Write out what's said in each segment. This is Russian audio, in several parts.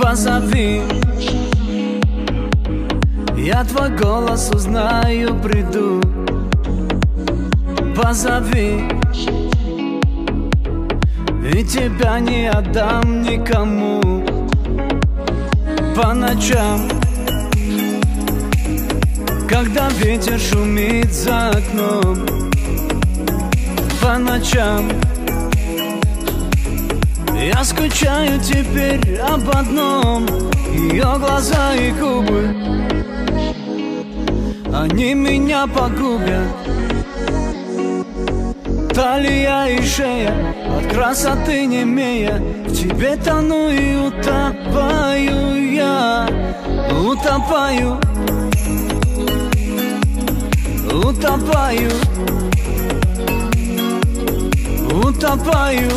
Позови, я твой голос узнаю, приду. Позови, и тебя не отдам никому. По ночам, когда ветер шумит за окном. По ночам я скучаю теперь об одном. Ее глаза и губы, они меня погубят. Талия и шея, от красоты немея, в тебе тону и утопаю я. Утопаю, утопаю, утопаю,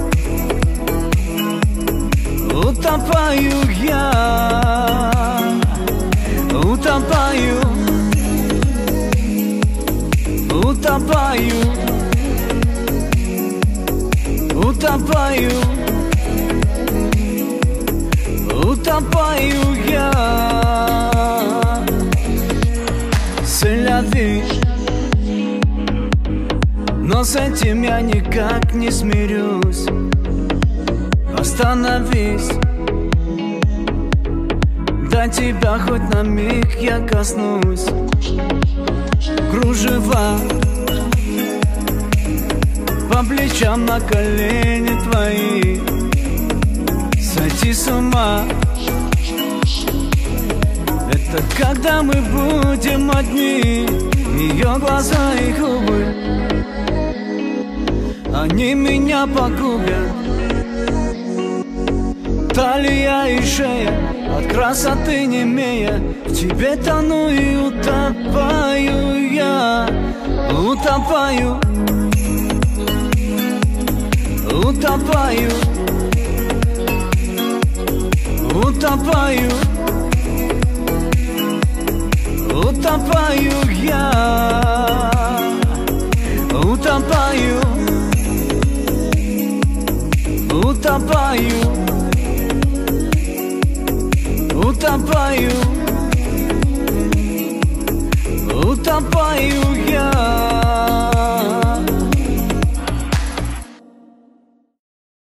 утопаю я. Утопаю, утопаю, утопаю, утопаю я. Селяви, но с этим я никак не смирюсь. Остановись, до тебя хоть на миг я коснусь. Кружева по плечам, на колени твои. Сойти с ума, это когда мы будем одни. Ее глаза и губы, они меня погубят. Талия и шея, от красоты немея, в тебе тону и утопаю я. Утопаю, утопаю, утопаю, утопаю я. Утопаю, утопаю, утопаю, утопаю я.